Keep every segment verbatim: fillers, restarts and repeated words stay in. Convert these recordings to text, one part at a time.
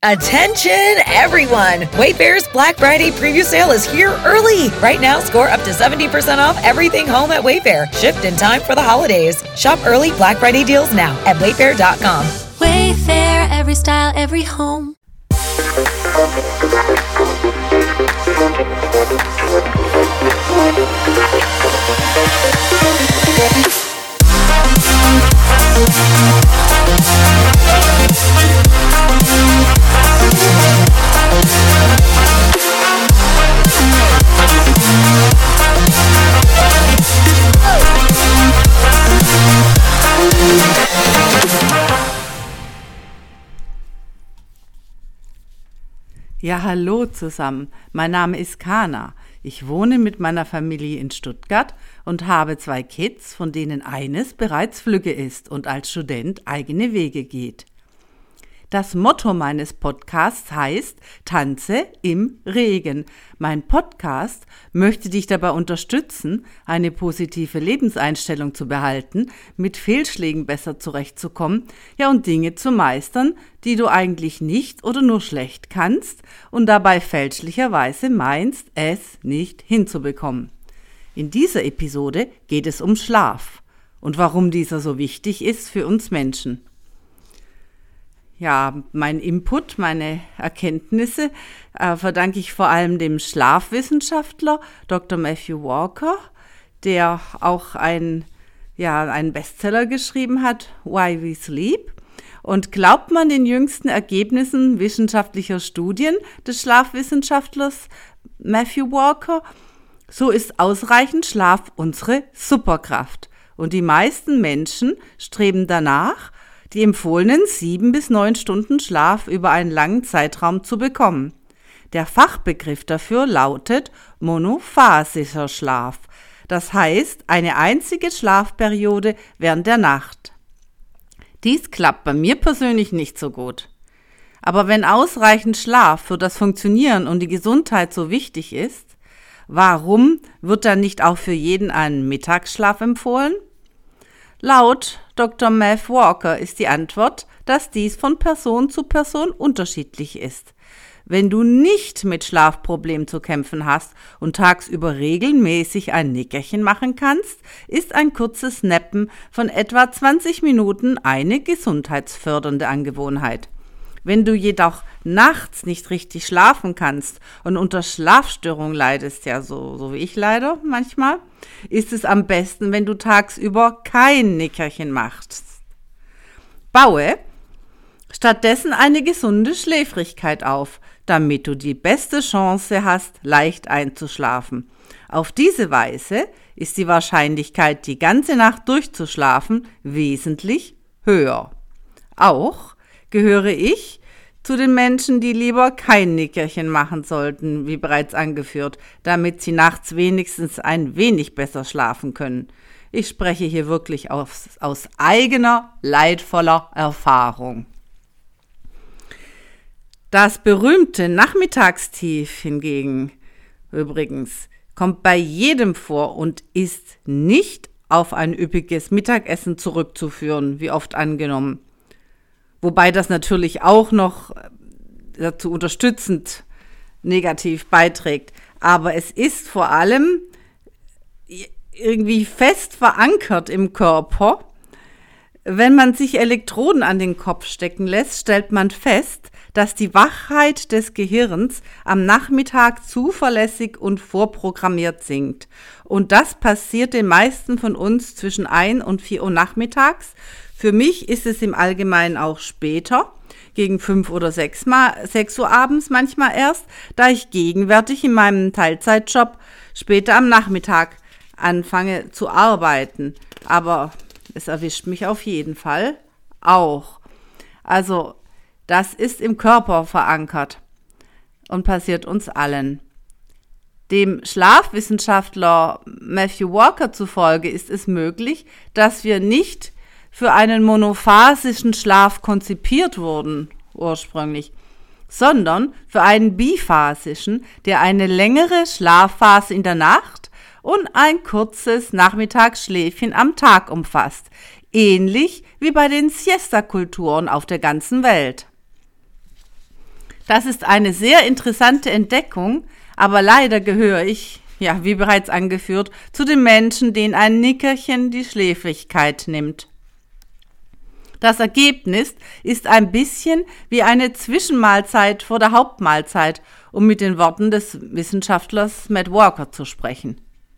Attention, everyone! Wayfair's Black Friday preview sale is here early. Right now, score up to seventy percent off everything home at Wayfair. Shipped in time for the holidays. Shop early Black Friday deals now at wayfair dot com. Wayfair, every style, every home. Ja, hallo zusammen. Mein Name ist Kana. Ich wohne mit meiner Familie in Stuttgart und habe zwei Kids, von denen eines bereits flügge ist und als Student eigene Wege geht. Das Motto meines Podcasts heißt Tanze im Regen. Mein Podcast möchte dich dabei unterstützen, eine positive Lebenseinstellung zu behalten, mit Fehlschlägen besser zurechtzukommen, ja und Dinge zu meistern, die du eigentlich nicht oder nur schlecht kannst und dabei fälschlicherweise meinst, es nicht hinzubekommen. In dieser Episode geht es um Schlaf und warum dieser so wichtig ist für uns Menschen. Ja, mein Input, meine Erkenntnisse äh, verdanke ich vor allem dem Schlafwissenschaftler Doktor Matthew Walker, der auch ein, ja, einen Bestseller geschrieben hat, Why We Sleep. Und glaubt man den jüngsten Ergebnissen wissenschaftlicher Studien des Schlafwissenschaftlers Matthew Walker, so ist ausreichend Schlaf unsere Superkraft. Und die meisten Menschen streben danach, die empfohlenen sieben bis neun Stunden Schlaf über einen langen Zeitraum zu bekommen. Der Fachbegriff dafür lautet monophasischer Schlaf, das heißt eine einzige Schlafperiode während der Nacht. Dies klappt bei mir persönlich nicht so gut. Aber wenn ausreichend Schlaf für das Funktionieren und die Gesundheit so wichtig ist, warum wird dann nicht auch für jeden ein Mittagsschlaf empfohlen? Laut Doktor Matt Walker ist die Antwort, dass dies von Person zu Person unterschiedlich ist. Wenn du nicht mit Schlafproblemen zu kämpfen hast und tagsüber regelmäßig ein Nickerchen machen kannst, ist ein kurzes Nappen von etwa zwanzig Minuten eine gesundheitsfördernde Angewohnheit. Wenn du jedoch nachts nicht richtig schlafen kannst und unter Schlafstörung leidest, ja so, so wie ich leider manchmal, ist es am besten, wenn du tagsüber kein Nickerchen machst. Baue stattdessen eine gesunde Schläfrigkeit auf, damit du die beste Chance hast, leicht einzuschlafen. Auf diese Weise ist die Wahrscheinlichkeit, die ganze Nacht durchzuschlafen, wesentlich höher. Auch gehöre ich zu den Menschen, die lieber kein Nickerchen machen sollten, wie bereits angeführt, damit sie nachts wenigstens ein wenig besser schlafen können. Ich spreche hier wirklich aus, aus eigener, leidvoller Erfahrung. Das berühmte Nachmittagstief hingegen, übrigens, kommt bei jedem vor und ist nicht auf ein üppiges Mittagessen zurückzuführen, wie oft angenommen. Wobei das natürlich auch noch dazu unterstützend negativ beiträgt. Aber es ist vor allem irgendwie fest verankert im Körper. Wenn man sich Elektroden an den Kopf stecken lässt, stellt man fest, dass die Wachheit des Gehirns am Nachmittag zuverlässig und vorprogrammiert sinkt. Und das passiert den meisten von uns zwischen ein und vier Uhr nachmittags. Für mich ist es im Allgemeinen auch später, gegen fünf oder sechs Uhr abends manchmal erst, da ich gegenwärtig in meinem Teilzeitjob später am Nachmittag anfange zu arbeiten. Aber es erwischt mich auf jeden Fall auch. Also das ist im Körper verankert und passiert uns allen. Dem Schlafwissenschaftler Matthew Walker zufolge ist es möglich, dass wir nicht für einen monophasischen Schlaf konzipiert wurden, ursprünglich, sondern für einen biphasischen, der eine längere Schlafphase in der Nacht und ein kurzes Nachmittagsschläfchen am Tag umfasst, ähnlich wie bei den Siesta-Kulturen auf der ganzen Welt. Das ist eine sehr interessante Entdeckung, aber leider gehöre ich, ja, wie bereits angeführt, zu den Menschen, denen ein Nickerchen die Schläfrigkeit nimmt. Das Ergebnis ist ein bisschen wie eine Zwischenmahlzeit vor der Hauptmahlzeit, um mit den Worten des Wissenschaftlers Matt Walker zu sprechen.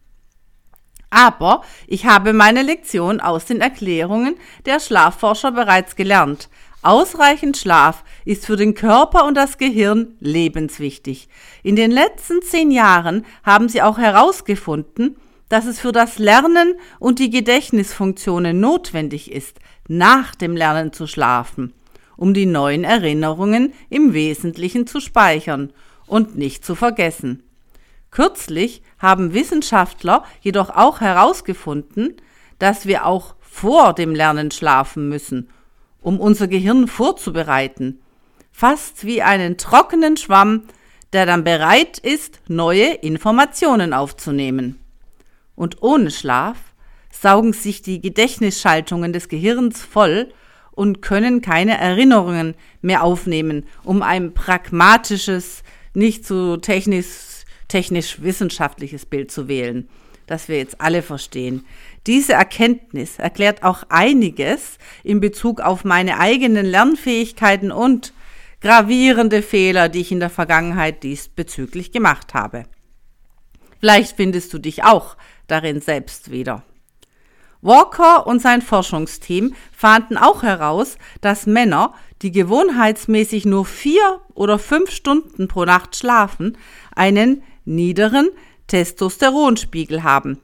Aber ich habe meine Lektion aus den Erklärungen der Schlafforscher bereits gelernt. Ausreichend Schlaf ist für den Körper und das Gehirn lebenswichtig. In den letzten zehn Jahren haben sie auch herausgefunden, dass es für das Lernen und die Gedächtnisfunktionen notwendig ist, nach dem Lernen zu schlafen, um die neuen Erinnerungen im Wesentlichen zu speichern und nicht zu vergessen. Kürzlich haben Wissenschaftler jedoch auch herausgefunden, dass wir auch vor dem Lernen schlafen müssen, um unser Gehirn vorzubereiten, fast wie einen trockenen Schwamm, der dann bereit ist, neue Informationen aufzunehmen. Und ohne Schlaf saugen sich die Gedächtnisschaltungen des Gehirns voll und können keine Erinnerungen mehr aufnehmen, um ein pragmatisches, nicht so technisch, technisch-wissenschaftliches Bild zu wählen, das wir jetzt alle verstehen. Diese Erkenntnis erklärt auch einiges in Bezug auf meine eigenen Lernfähigkeiten und gravierende Fehler, die ich in der Vergangenheit diesbezüglich gemacht habe. Vielleicht findest du dich auch darin selbst wieder. Walker und sein Forschungsteam fanden auch heraus, dass Männer, die gewohnheitsmäßig nur vier oder fünf Stunden pro Nacht schlafen, einen niederen Testosteronspiegel haben,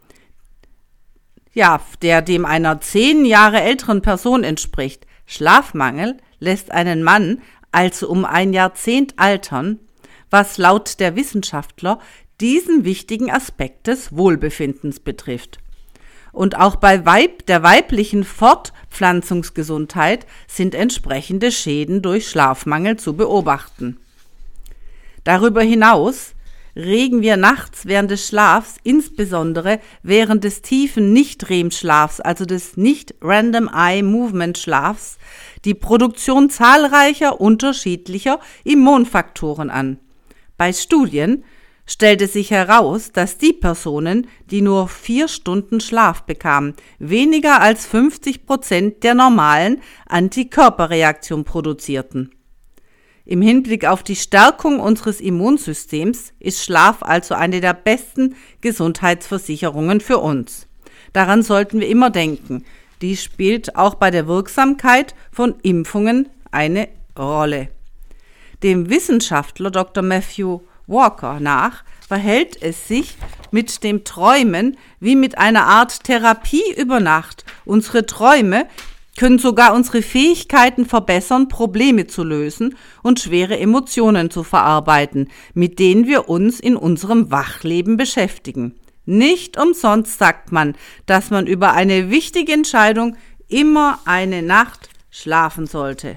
ja, der dem einer zehn Jahre älteren Person entspricht. Schlafmangel lässt einen Mann also um ein Jahrzehnt altern, was laut der Wissenschaftler diesen wichtigen Aspekt des Wohlbefindens betrifft. Und auch bei Weib, der weiblichen Fortpflanzungsgesundheit sind entsprechende Schäden durch Schlafmangel zu beobachten. Darüber hinaus regen wir nachts während des Schlafs, insbesondere während des tiefen Nicht-R E M-Schlafs, also des Nicht-Random Eye Movement-Schlafs, die Produktion zahlreicher unterschiedlicher Immunfaktoren an. Bei Studien stellte sich heraus, dass die Personen, die nur vier Stunden Schlaf bekamen, weniger als fünfzig Prozent der normalen Antikörperreaktion produzierten. Im Hinblick auf die Stärkung unseres Immunsystems ist Schlaf also eine der besten Gesundheitsversicherungen für uns. Daran sollten wir immer denken. Dies spielt auch bei der Wirksamkeit von Impfungen eine Rolle. Dem Wissenschaftler Doktor Matthew Walker nach verhält es sich mit dem Träumen wie mit einer Art Therapie über Nacht. Unsere Träume können sogar unsere Fähigkeiten verbessern, Probleme zu lösen und schwere Emotionen zu verarbeiten, mit denen wir uns in unserem Wachleben beschäftigen. Nicht umsonst sagt man, dass man über eine wichtige Entscheidung immer eine Nacht schlafen sollte.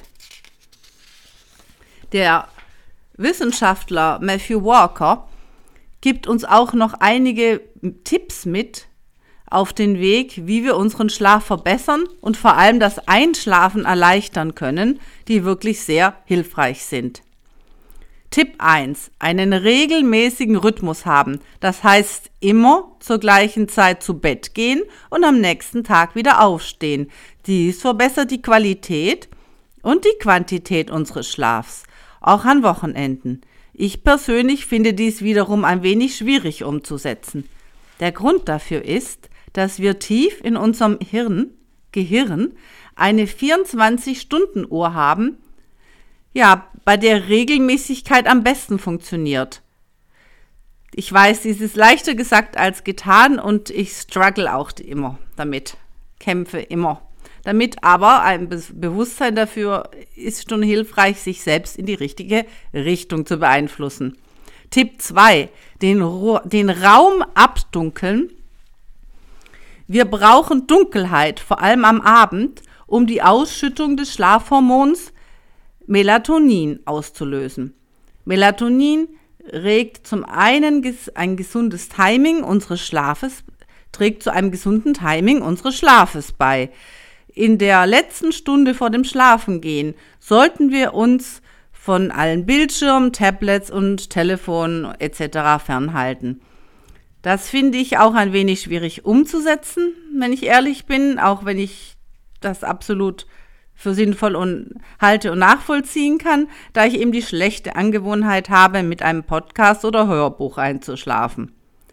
Der Wissenschaftler Matthew Walker gibt uns auch noch einige Tipps mit auf den Weg, wie wir unseren Schlaf verbessern und vor allem das Einschlafen erleichtern können, die wirklich sehr hilfreich sind. Tipp eins. Einen regelmäßigen Rhythmus haben. Das heißt, immer zur gleichen Zeit zu Bett gehen und am nächsten Tag wieder aufstehen. Dies verbessert die Qualität und die Quantität unseres Schlafs, auch an Wochenenden. Ich persönlich finde dies wiederum ein wenig schwierig umzusetzen. Der Grund dafür ist, dass wir tief in unserem Hirn, Gehirn eine vierundzwanzig-Stunden-Uhr haben, ja, bei der Regelmäßigkeit am besten funktioniert. Ich weiß, dies ist leichter gesagt als getan und ich struggle auch immer damit, kämpfe immer damit, aber ein Be- Bewusstsein dafür ist schon hilfreich, sich selbst in die richtige Richtung zu beeinflussen. Tipp zwei, den, Ro- den Raum abdunkeln. Wir brauchen Dunkelheit, vor allem am Abend, um die Ausschüttung des Schlafhormons Melatonin auszulösen. Melatonin regt zum einen ges- ein gesundes Timing unseres Schlafes, trägt zu einem gesunden Timing unseres Schlafes bei. In der letzten Stunde vor dem Schlafengehen sollten wir uns von allen Bildschirmen, Tablets und Telefonen et cetera fernhalten. Das finde ich auch ein wenig schwierig umzusetzen, wenn ich ehrlich bin, auch wenn ich das absolut für sinnvoll und halte und nachvollziehen kann, da ich eben die schlechte Angewohnheit habe, mit einem Podcast oder Hörbuch einzuschlafen.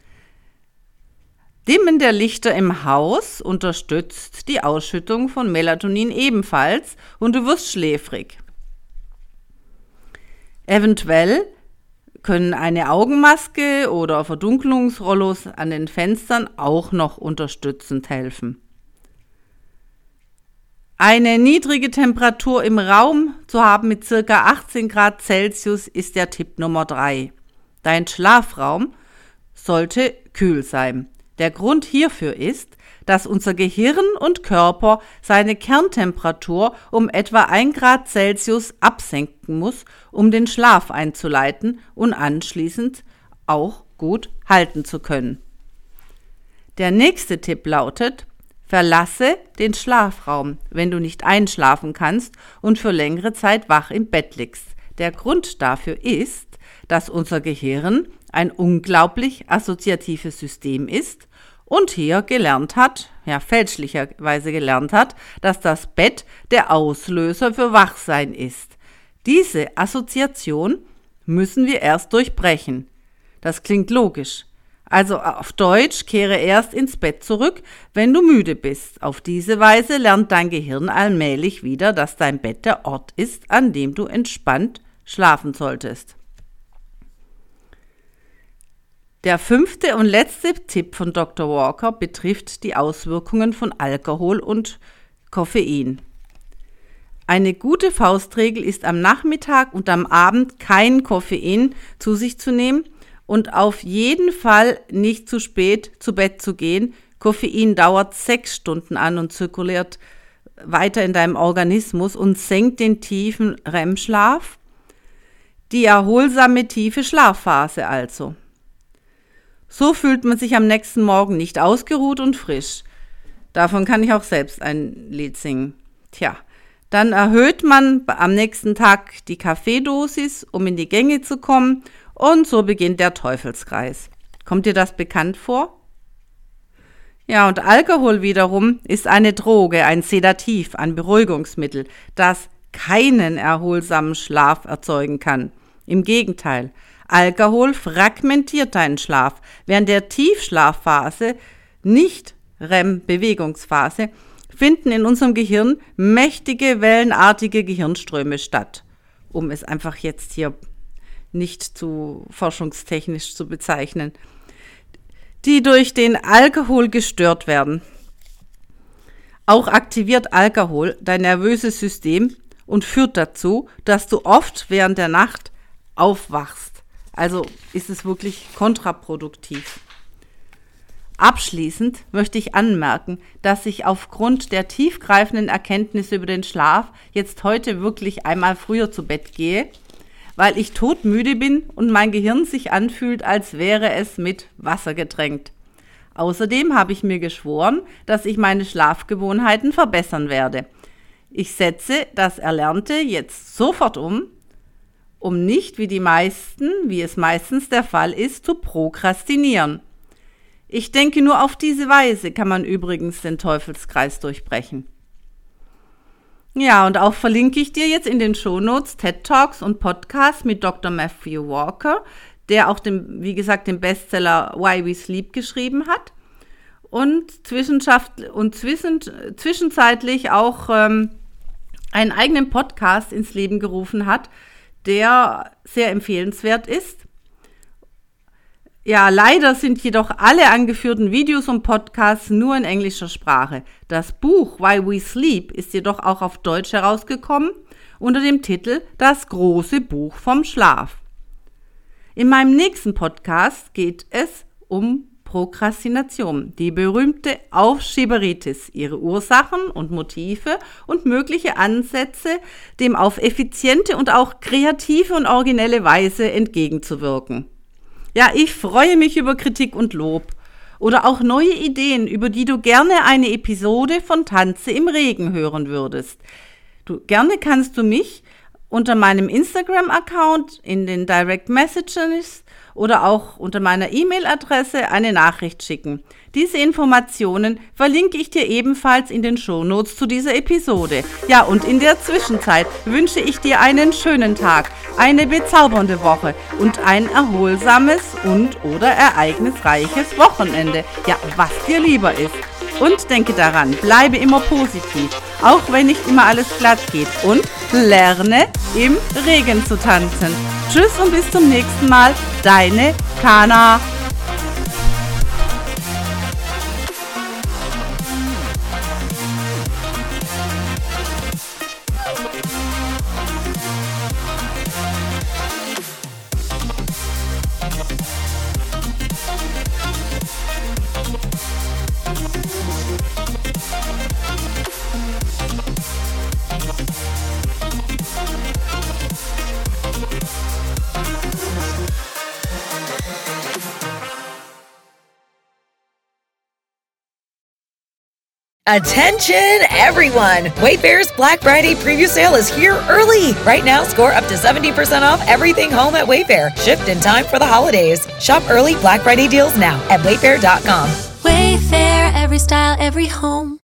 Dimmen der Lichter im Haus unterstützt die Ausschüttung von Melatonin ebenfalls und du wirst schläfrig. Eventuell können eine Augenmaske oder Verdunkelungsrollos an den Fenstern auch noch unterstützend helfen. Eine niedrige Temperatur im Raum zu haben mit ca. achtzehn Grad Celsius ist der Tipp Nummer drei. Dein Schlafraum sollte kühl sein. Der Grund hierfür ist, dass unser Gehirn und Körper seine Kerntemperatur um etwa ein Grad Celsius absenken muss, um den Schlaf einzuleiten und anschließend auch gut halten zu können. Der nächste Tipp lautet: Verlasse den Schlafraum, wenn du nicht einschlafen kannst und für längere Zeit wach im Bett liegst. Der Grund dafür ist, dass unser Gehirn ein unglaublich assoziatives System ist und hier gelernt hat, ja fälschlicherweise gelernt hat, dass das Bett der Auslöser für Wachsein ist. Diese Assoziation müssen wir erst durchbrechen. Das klingt logisch. Also auf Deutsch, kehre erst ins Bett zurück, wenn du müde bist. Auf diese Weise lernt dein Gehirn allmählich wieder, dass dein Bett der Ort ist, an dem du entspannt schlafen solltest. Der fünfte und letzte Tipp von Doktor Walker betrifft die Auswirkungen von Alkohol und Koffein. Eine gute Faustregel ist, am Nachmittag und am Abend kein Koffein zu sich zu nehmen und auf jeden Fall nicht zu spät zu Bett zu gehen. Koffein dauert sechs Stunden an und zirkuliert weiter in deinem Organismus und senkt den tiefen R E M-Schlaf, die erholsame tiefe Schlafphase also. So fühlt man sich am nächsten Morgen nicht ausgeruht und frisch. Davon kann ich auch selbst ein Lied singen. Tja, dann erhöht man am nächsten Tag die Kaffeedosis, um in die Gänge zu kommen, und so beginnt der Teufelskreis. Kommt dir das bekannt vor? Ja, und Alkohol wiederum ist eine Droge, ein Sedativ, ein Beruhigungsmittel, das keinen erholsamen Schlaf erzeugen kann. Im Gegenteil, Alkohol fragmentiert deinen Schlaf. Während der Tiefschlafphase, nicht R E M-Bewegungsphase, finden in unserem Gehirn mächtige, wellenartige Gehirnströme statt. Um es einfach jetzt hier nicht zu forschungstechnisch zu bezeichnen, die durch den Alkohol gestört werden. Auch aktiviert Alkohol dein nervöses System und führt dazu, dass du oft während der Nacht aufwachst. Also ist es wirklich kontraproduktiv. Abschließend möchte ich anmerken, dass ich aufgrund der tiefgreifenden Erkenntnisse über den Schlaf jetzt heute wirklich einmal früher zu Bett gehe, weil ich todmüde bin und mein Gehirn sich anfühlt, als wäre es mit Wasser getränkt. Außerdem habe ich mir geschworen, dass ich meine Schlafgewohnheiten verbessern werde. Ich setze das Erlernte jetzt sofort um, um nicht wie die meisten, wie es meistens der Fall ist, zu prokrastinieren. Ich denke, nur auf diese Weise kann man übrigens den Teufelskreis durchbrechen. Ja, und auch verlinke ich dir jetzt in den Shownotes TED Talks und Podcasts mit Doktor Matthew Walker, der auch, den, wie gesagt, den Bestseller Why We Sleep geschrieben hat und, und zwischen, zwischenzeitlich auch ähm, einen eigenen Podcast ins Leben gerufen hat, der sehr empfehlenswert ist. Ja, leider sind jedoch alle angeführten Videos und Podcasts nur in englischer Sprache. Das Buch Why We Sleep ist jedoch auch auf Deutsch herausgekommen unter dem Titel Das große Buch vom Schlaf. In meinem nächsten Podcast geht es um Prokrastination, die berühmte Aufschieberitis, ihre Ursachen und Motive und mögliche Ansätze, dem auf effiziente und auch kreative und originelle Weise entgegenzuwirken. Ja, ich freue mich über Kritik und Lob oder auch neue Ideen, über die du gerne eine Episode von Tanze im Regen hören würdest. Du, gerne kannst du mich unter meinem Instagram-Account, in den Direct Messages oder auch unter meiner E-Mail-Adresse eine Nachricht schicken. Diese Informationen verlinke ich dir ebenfalls in den Shownotes zu dieser Episode. Ja, und in der Zwischenzeit wünsche ich dir einen schönen Tag, eine bezaubernde Woche und ein erholsames und oder ereignisreiches Wochenende. Ja, was dir lieber ist. Und denke daran, bleibe immer positiv, auch wenn nicht immer alles glatt geht. Und lerne im Regen zu tanzen. Tschüss und bis zum nächsten Mal, deine Kana. Attention, everyone! Wayfair's Black Friday preview sale is here early. Right now, score up to seventy percent off everything home at Wayfair, shipped in time for the holidays. Shop early Black Friday deals now at wayfair dot com. Wayfair, every style, every home.